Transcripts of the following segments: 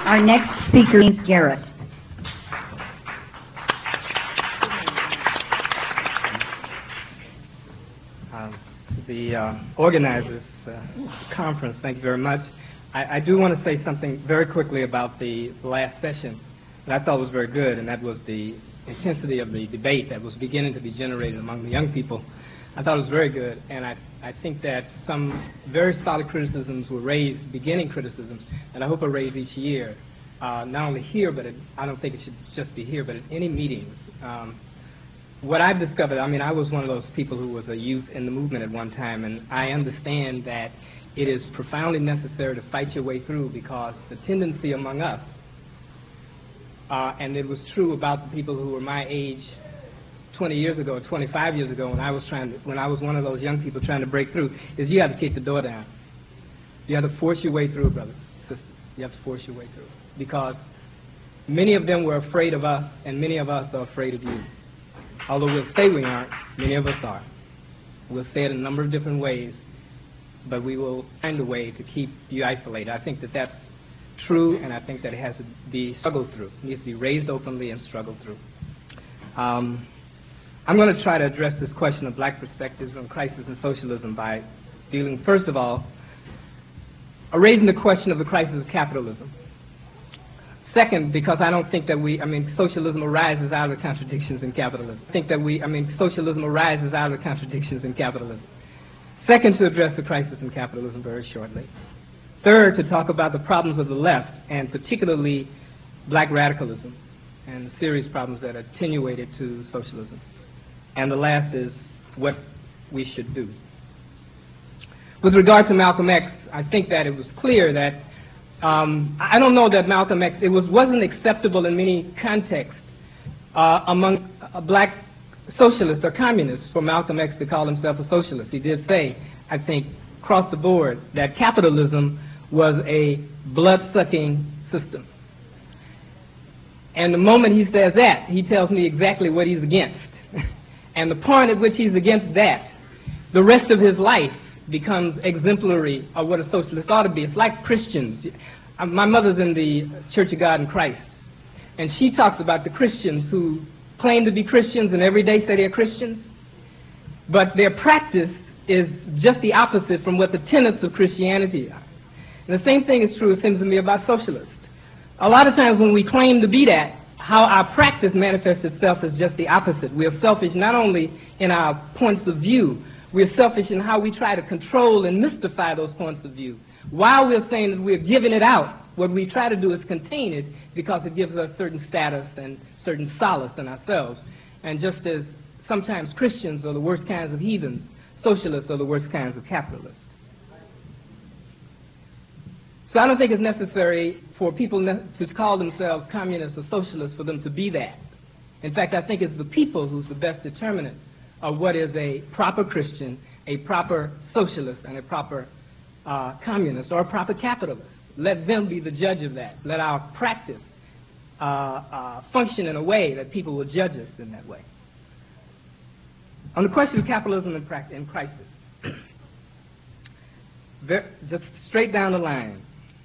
Our next speaker is Garrett. The organizers conference, thank you very much. I do want to say something very quickly about the last session that I thought was very good, and that was the intensity of the debate that was beginning to be generated among the young people. I thought it was very good, and I think that some very solid criticisms were raised, beginning criticisms, and I hope are raised each year, not only here, but I don't think it should just be here, but at any meetings. What I've discovered, I mean, I was one of those people who was a youth in the movement at one time, and I understand that it is profoundly necessary to fight your way through, because the tendency among us, and it was true about the people who were my age 20 years ago, 25 years ago, when I was one of those young people trying to break through, is you have to kick the door down. You have to force your way through, brothers, sisters. You have to force your way through, because many of them were afraid of us, and many of us are afraid of you. Although we'll say we aren't, many of us are. We'll say it in a number of different ways, but we will find a way to keep you isolated. I think that that's true, and I think that it has to be struggled through. It needs to be raised openly and struggled through. I'm going to try to address this question of black perspectives on crisis and socialism by dealing, first of all, raising the question of the crisis of capitalism. Second, because I don't think that socialism arises out of the contradictions in capitalism. Socialism arises out of the contradictions in capitalism. Second, to address the crisis in capitalism very shortly. Third, to talk about the problems of the left, and particularly black radicalism, and the serious problems that are attenuated to socialism. And the last is what we should do. With regard to Malcolm X, I think that it was clear that I don't know that Malcolm X, wasn't acceptable in many contexts among black socialists or communists for Malcolm X to call himself a socialist. He did say, I think, across the board, that capitalism was a blood-sucking system. And the moment he says that, he tells me exactly what he's against. And the point at which he's against that, the rest of his life becomes exemplary of what a socialist ought to be. It's like Christians. My mother's in the Church of God in Christ, and she talks about the Christians who claim to be Christians and every day say they're Christians, but their practice is just the opposite from what the tenets of Christianity are. And the same thing is true, it seems to me, about socialists. A lot of times when we claim to be that, how our practice manifests itself is just the opposite. We are selfish not only in our points of view, we're selfish in how we try to control and mystify those points of view. While we're saying that we're giving it out, what we try to do is contain it, because it gives us certain status and certain solace in ourselves. And just as sometimes Christians are the worst kinds of heathens, socialists are the worst kinds of capitalists. So I don't think it's necessary for people to call themselves communists or socialists for them to be that. In fact, I think it's the people who's the best determinant of what is a proper Christian, a proper socialist, and a proper communist, or a proper capitalist. Let them be the judge of that. Let our practice function in a way that people will judge us in that way. On the question of capitalism and crisis, just straight down the line,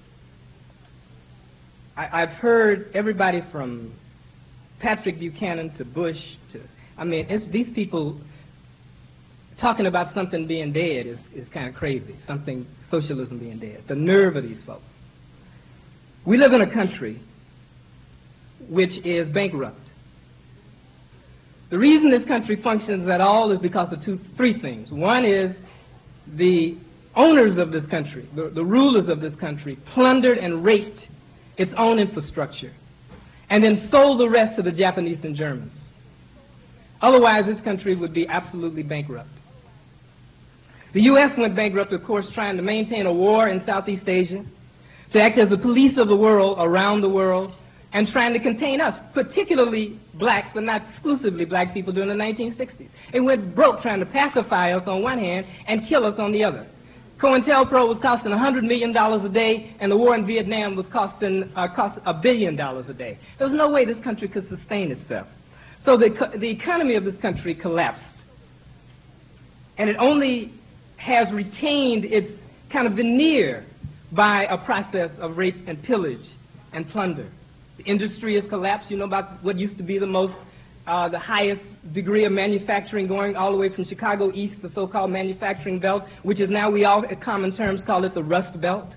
I've heard everybody from Patrick Buchanan to Bush to, these people talking about something being dead is kind of crazy, socialism being dead. The nerve of these folks. We live in a country which is bankrupt. The reason this country functions at all is because of three things. One is the owners of this country, the rulers of this country, plundered and raped its own infrastructure, and then sold the rest to the Japanese and Germans. Otherwise, this country would be absolutely bankrupt. The U.S. went bankrupt, of course, trying to maintain a war in Southeast Asia, to act as the police of the world around the world, and trying to contain us, particularly blacks, but not exclusively black people, during the 1960s. It went broke trying to pacify us on one hand and kill us on the other. COINTELPRO was costing $100 million a day, and the war in Vietnam was cost $1 billion a day. There was no way this country could sustain itself. So the economy of this country collapsed. And it only has retained its kind of veneer by a process of rape and pillage and plunder. The industry has collapsed. You know about what used to be the highest degree of manufacturing going all the way from Chicago east, the so-called manufacturing belt, which is now we all, in common terms, call it the Rust Belt.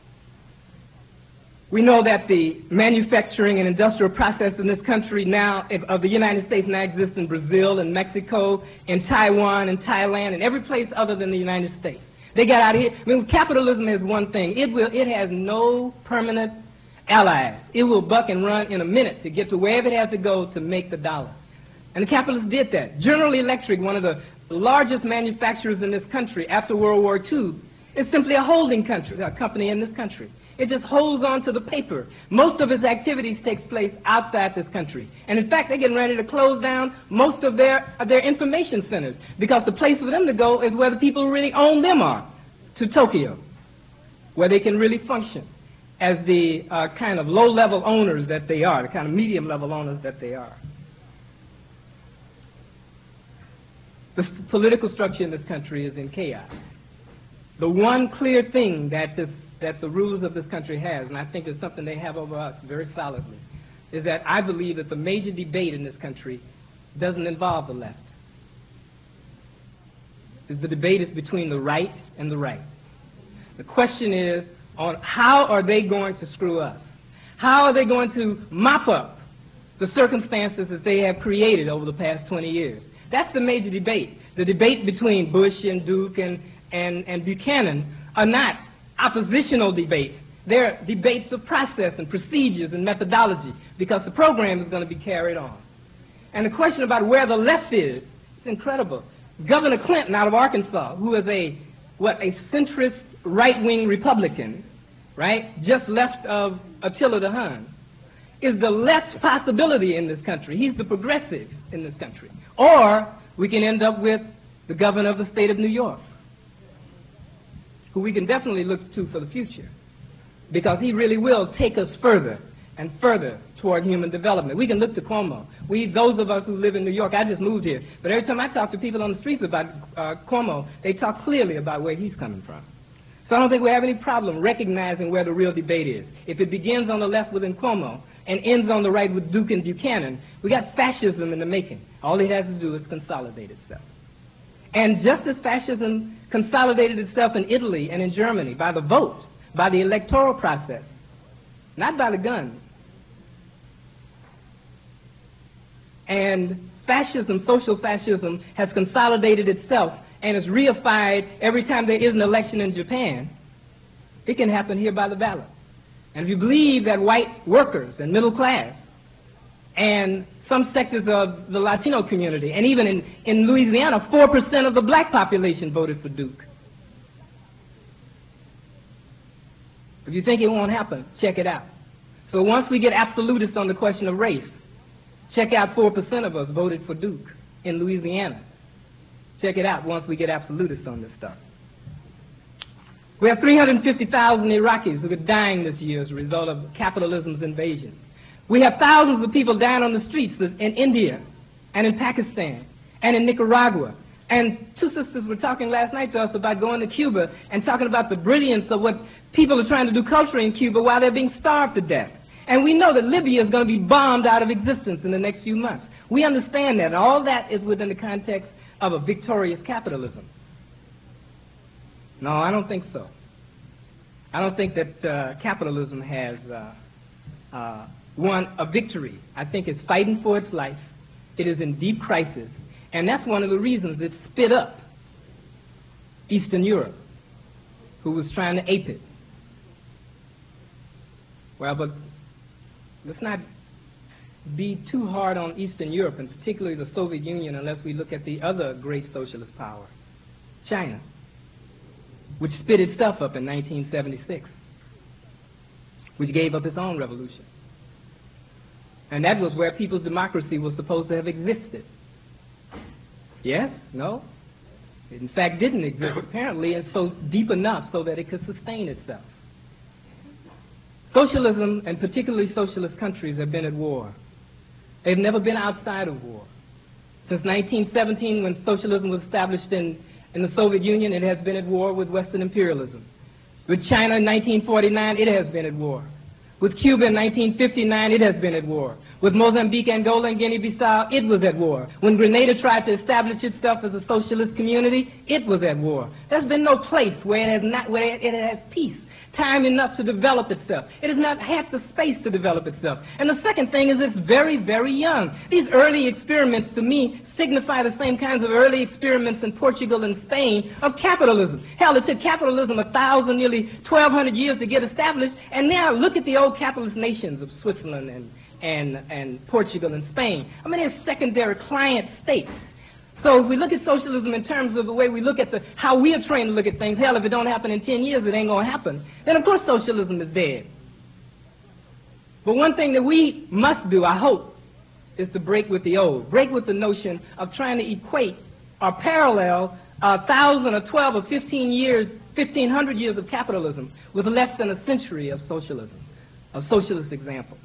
We know that the manufacturing and industrial process in this country now, of the United States, now exists in Brazil and Mexico and Taiwan and Thailand and every place other than the United States. They got out of here. I mean, capitalism is one thing. It has no permanent allies. It will buck and run in a minute to get to wherever it has to go to make the dollar. And the capitalists did that. General Electric, one of the largest manufacturers in this country after World War II, is simply a holding company in this country. It just holds on to the paper. Most of its activities takes place outside this country. And in fact, they're getting ready to close down most of their information centers because the place for them to go is where the people who really own them are, to Tokyo, where they can really function as the kind of low-level owners that they are, the kind of medium-level owners that they are. The political structure in this country is in chaos. The one clear thing that the rulers of this country has, and I think it's something they have over us very solidly, is that I believe that the major debate in this country doesn't involve the left. The debate is between the right and the right. The question is on how are they going to screw us? How are they going to mop up the circumstances that they have created over the past 20 years? That's the major debate. The debate between Bush and Duke and Buchanan are not oppositional debates. They're debates of process and procedures and methodology because the program is going to be carried on. And the question about where the left is, it's incredible. Governor Clinton out of Arkansas, who is a centrist right-wing Republican, right, just left of Attila the Hun, is the left possibility in this country. He's the progressive in this country. Or we can end up with the governor of the state of New York, who we can definitely look to for the future, because he really will take us further and further toward human development. We can look to Cuomo. Those of us who live in New York, I just moved here, but every time I talk to people on the streets about Cuomo, they talk clearly about where he's coming from. So I don't think we have any problem recognizing where the real debate is. If it begins on the left within Cuomo and ends on the right with Duke and Buchanan, we got fascism in the making. All it has to do is consolidate itself. And just as fascism consolidated itself in Italy and in Germany by the vote, by the electoral process, not by the gun. And fascism, social fascism, has consolidated itself and is reified every time there is an election in Japan. It can happen here by the ballot. And if you believe that white workers and middle class and some sectors of the Latino community, and even in Louisiana, 4% of the black population voted for Duke. If you think it won't happen, check it out. So once we get absolutists on the question of race, check out 4% of us voted for Duke in Louisiana. Check it out once we get absolutists on this stuff. We have 350,000 Iraqis who are dying this year as a result of capitalism's invasions. We have thousands of people dying on the streets in India and in Pakistan and in Nicaragua. And two sisters were talking last night to us about going to Cuba and talking about the brilliance of what people are trying to do culturally in Cuba while they're being starved to death. And we know that Libya is going to be bombed out of existence in the next few months. We understand that, and all that is within the context of a victorious capitalism. No, I don't think so. I don't think that capitalism has won a victory. I think it's fighting for its life. It is in deep crisis. And that's one of the reasons it spit up Eastern Europe, who was trying to ape it. Well, but let's not be too hard on Eastern Europe, and particularly the Soviet Union, unless we look at the other great socialist power, China, which spit itself up in 1976, which gave up its own revolution. And that was where people's democracy was supposed to have existed. Yes? No? It in fact didn't exist, apparently, and so deep enough so that it could sustain itself. Socialism, and particularly socialist countries, have been at war. They've never been outside of war. Since 1917, when socialism was established in the Soviet Union, it has been at war with Western imperialism. With China in 1949, it has been at war. With Cuba in 1959, it has been at war. With Mozambique, Angola, and Guinea-Bissau, it was at war. When Grenada tried to establish itself as a socialist community, it was at war. There's been no place where it has peace, time enough to develop itself. It has not had the space to develop itself. And the second thing is it's very, very young. These early experiments, to me, signify the same kinds of early experiments in Portugal and Spain of capitalism. Hell, it took capitalism 1,000, nearly 1,200 years to get established, and now look at the old capitalist nations of Switzerland and Portugal and Spain. I mean, they're secondary client states. So if we look at socialism in terms of the way we look at how we are trained to look at things, hell, if it don't happen in 10 years, it ain't going to happen. Then, of course, socialism is dead. But one thing that we must do, I hope, is to break with the old, break with the notion of trying to equate or parallel 1,000 or 12 or 15 years, 1,500 years of capitalism with less than a century of socialism, of socialist example.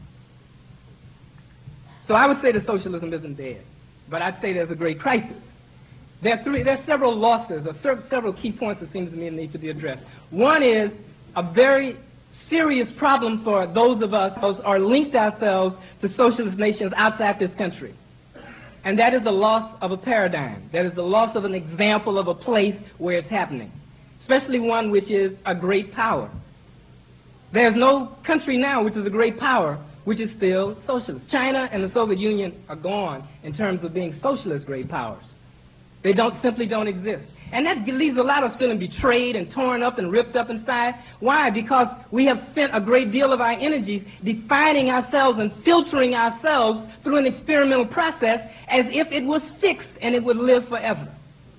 So I would say that socialism isn't dead, but I'd say there's a great crisis. There are several losses, or several key points that seems to me need to be addressed. One is a very serious problem for those of us who are linked ourselves to socialist nations outside this country. And that is the loss of a paradigm. That is the loss of an example of a place where it's happening, especially one which is a great power. There's no country now which is a great power which is still socialist. China and the Soviet Union are gone in terms of being socialist great powers. They simply don't exist. And that leaves a lot of us feeling betrayed and torn up and ripped up inside. Why? Because we have spent a great deal of our energies defining ourselves and filtering ourselves through an experimental process as if it was fixed and it would live forever.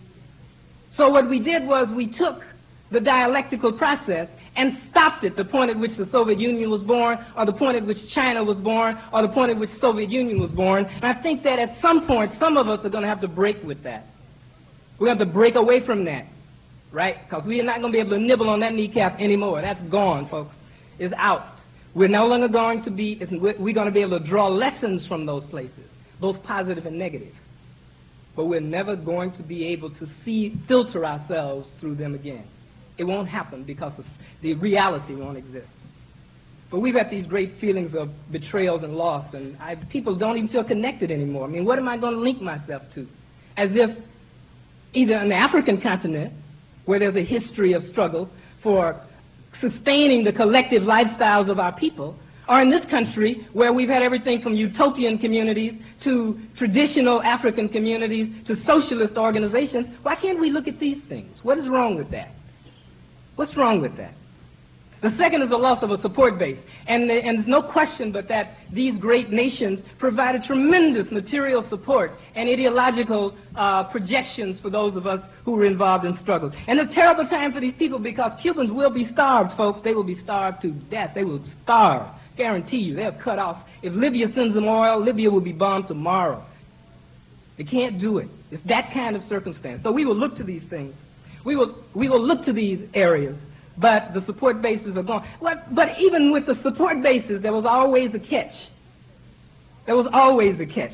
So what we did was we took the dialectical process and stopped it, the point at which the Soviet Union was born, or the point at which China was born, or the point at which the Soviet Union was born. And I think that at some point, some of us are going to have to break with that. We're going to have to break away from that, right? Because we are not going to be able to nibble on that kneecap anymore. That's gone, folks. It's out. We're no longer going to be, we're going to be able to draw lessons from those places, both positive and negative. But we're never going to be able to filter ourselves through them again. It won't happen because the reality won't exist. But we've had these great feelings of betrayals and loss, and people don't even feel connected anymore. I mean, what am I going to link myself to? As if either on the African continent, where there's a history of struggle for sustaining the collective lifestyles of our people, or in this country, where we've had everything from utopian communities to traditional African communities to socialist organizations, why can't we look at these things? What is wrong with that? What's wrong with that? The second is the loss of a support base. And there's no question but that these great nations provided tremendous material support and ideological projections for those of us who were involved in struggles. And a terrible time for these people because Cubans will be starved, folks. They will be starved to death. They will starve. Guarantee you. They're cut off. If Libya sends them oil, Libya will be bombed tomorrow. They can't do it. It's that kind of circumstance. So we will look to these things. We will look to these areas, but the support bases are gone. But even with the support bases, there was always a catch. There was always a catch.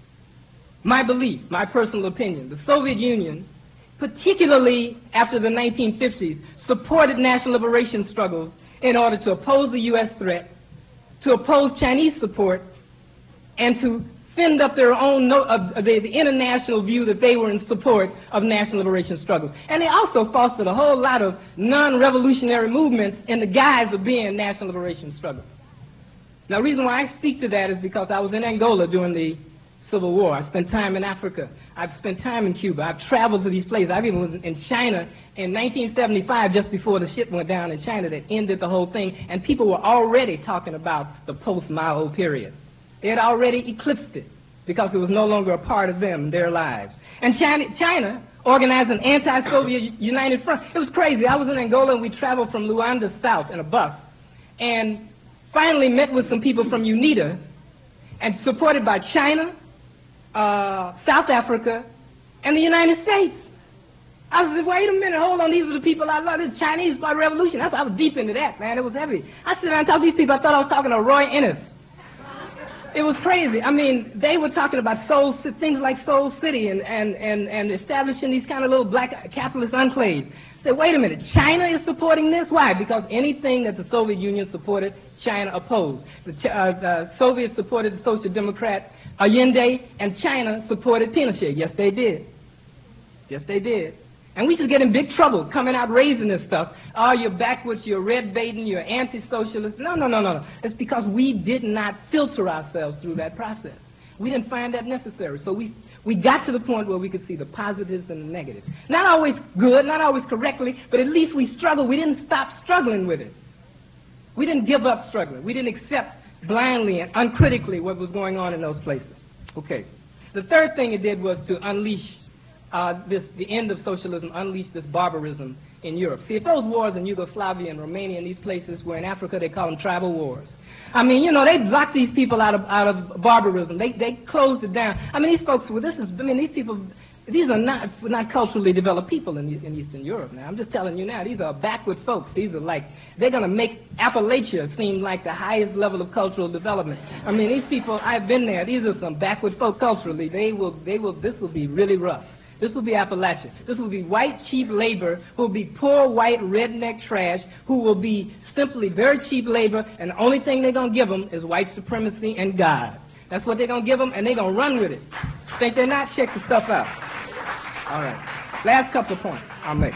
My belief, my personal opinion, the Soviet Union, particularly after the 1950s, supported national liberation struggles in order to oppose the U.S. threat, to oppose Chinese support, and to fend up their own the international view that they were in support of national liberation struggles. And they also fostered a whole lot of non-revolutionary movements in the guise of being national liberation struggles. Now, the reason why I speak to that is because I was in Angola during the Civil War. I spent time in Africa. I've spent time in Cuba. I've traveled to these places. I even was in China in 1975, just before the shit went down in China that ended the whole thing, and people were already talking about the post-Mao period. They had already eclipsed it because it was no longer a part of them, their lives. And China organized an anti-Soviet united front. It was crazy. I was in Angola, and we traveled from Luanda south in a bus, and finally met with some people from UNITA, and supported by China, South Africa, and the United States. I said, wait a minute, hold on, these are the people I love. This Chinese revolution. I was deep into that, man. It was heavy. I sit down and talk to these people. I thought I was talking to Roy Innis. It was crazy. I mean, they were talking about things like Soul City and establishing these kind of little black capitalist enclaves. Say, wait a minute, China is supporting this? Why? Because anything that the Soviet Union supported, China opposed. The Soviets supported the Social Democrat Allende, and China supported Pinochet. Yes, they did. Yes, they did. And we should get in big trouble coming out raising this stuff. Oh, you're backwards, you're red baiting, you're anti-socialist. No, no, no, no, no. It's because we did not filter ourselves through that process. We didn't find that necessary. So we got to the point where we could see the positives and the negatives. Not always good, not always correctly, but at least we struggled. We didn't stop struggling with it. We didn't give up struggling. We didn't accept blindly and uncritically what was going on in those places. Okay. The third thing it did was to unleash the end of socialism, unleashed this barbarism in Europe. See, if those wars in Yugoslavia and Romania and these places were in Africa, they call them tribal wars. I mean, you know, they locked these people out of barbarism. They closed it down. I mean, these folks, these people, these are not culturally developed people in Eastern Europe now. I'm just telling you now, these are backward folks. These are like, they're going to make Appalachia seem like the highest level of cultural development. I mean, these people, I've been there. These are some backward folks culturally. This will be really rough. This will be Appalachia. This will be white, cheap labor, who will be poor, white, redneck trash, who will be simply very cheap labor, and the only thing they're going to give them is white supremacy and God. That's what they're going to give them, and they're going to run with it. Think they're not? Check the stuff out. All right. Last couple of points I'll make.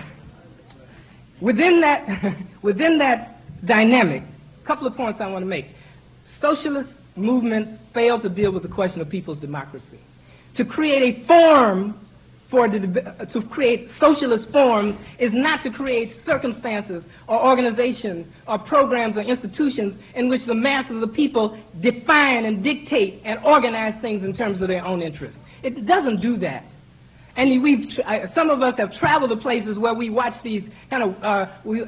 Within that dynamic, a couple of points I want to make. Socialist movements fail to deal with the question of people's democracy. To create a form to create socialist forms is not to create circumstances or organizations or programs or institutions in which the masses of people define and dictate and organize things in terms of their own interests. It doesn't do that. And some of us have traveled to places where we watch these kind of,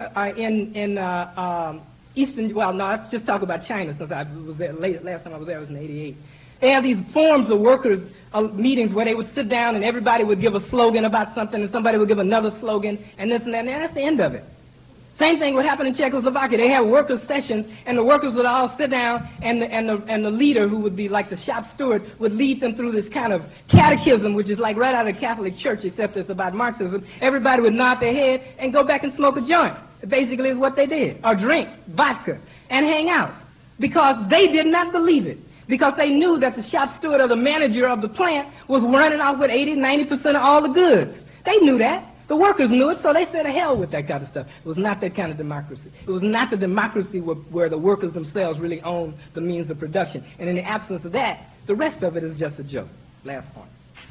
Eastern, well, no, let's just talk about China since I was there last time I was there was in '88. They have these forms of workers meetings where they would sit down and everybody would give a slogan about something and somebody would give another slogan and this and that, and that's the end of it. Same thing would happen in Czechoslovakia. They have workers' sessions and the workers would all sit down and the leader, who would be like the shop steward, would lead them through this kind of catechism, which is like right out of the Catholic Church, except it's about Marxism. Everybody would nod their head and go back and smoke a joint. Basically is what they did. Or drink vodka and hang out because they did not believe it. Because they knew that the shop steward or the manager of the plant was running off with 80–90% of all the goods. They knew that. The workers knew it, so they said, to hell with that kind of stuff. It was not that kind of democracy. It was not the democracy where the workers themselves really own the means of production. And in the absence of that, the rest of it is just a joke. Last point.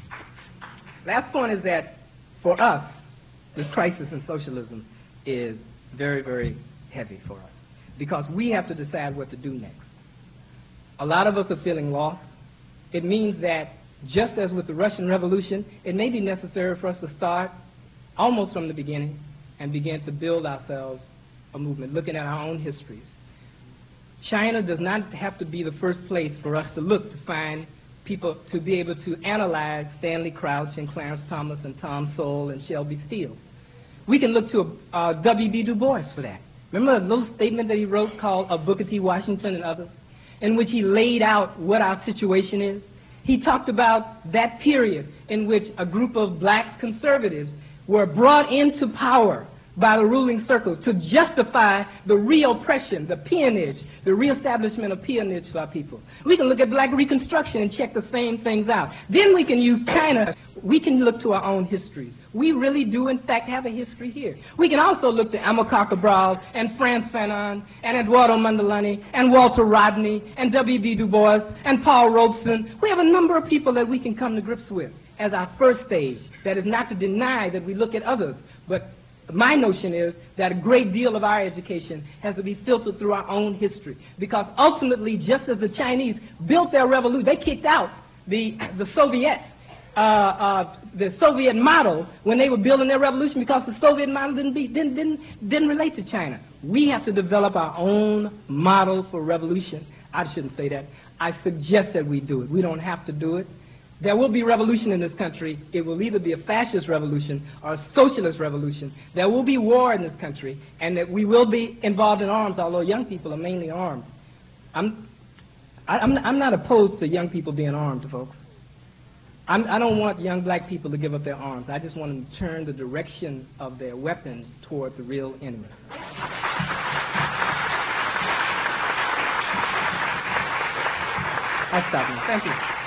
Last point is that for us, this crisis in socialism is very, very heavy for us. Because we have to decide what to do next. A lot of us are feeling lost. It means that just as with the Russian Revolution, it may be necessary for us to start almost from the beginning and begin to build ourselves a movement, looking at our own histories. China does not have to be the first place for us to look to find people to be able to analyze Stanley Crouch and Clarence Thomas and Tom Sowell and Shelby Steele. We can look to W.B. Du Bois for that. Remember a little statement that he wrote called Booker T. Washington and Others, in which he laid out what our situation is? He talked about that period in which a group of black conservatives were brought into power by the ruling circles to justify the reoppression, the peonage, the reestablishment of peonage to our people. We can look at black reconstruction and check the same things out. Then we can use China. We can look to our own histories. We really do, in fact, have a history here. We can also look to Amilcar Cabral and Frantz Fanon and Eduardo Mondlane and Walter Rodney and W.B. Du Bois and Paul Robeson. We have a number of people that we can come to grips with as our first stage. That is not to deny that we look at others, but my notion is that a great deal of our education has to be filtered through our own history. Because ultimately, just as the Chinese built their revolution, they kicked out the Soviets, the Soviet model when they were building their revolution, because the Soviet model didn't relate to China. We have to develop our own model for revolution. I shouldn't say that. I suggest that we do it. We don't have to do it. There will be revolution in this country. It will either be a fascist revolution or a socialist revolution. There will be war in this country, and that we will be involved in arms, although young people are mainly armed. I'm not opposed to young people being armed, folks. I don't want young black people to give up their arms. I just want them to turn the direction of their weapons toward the real enemy. I'll stop now. Thank you.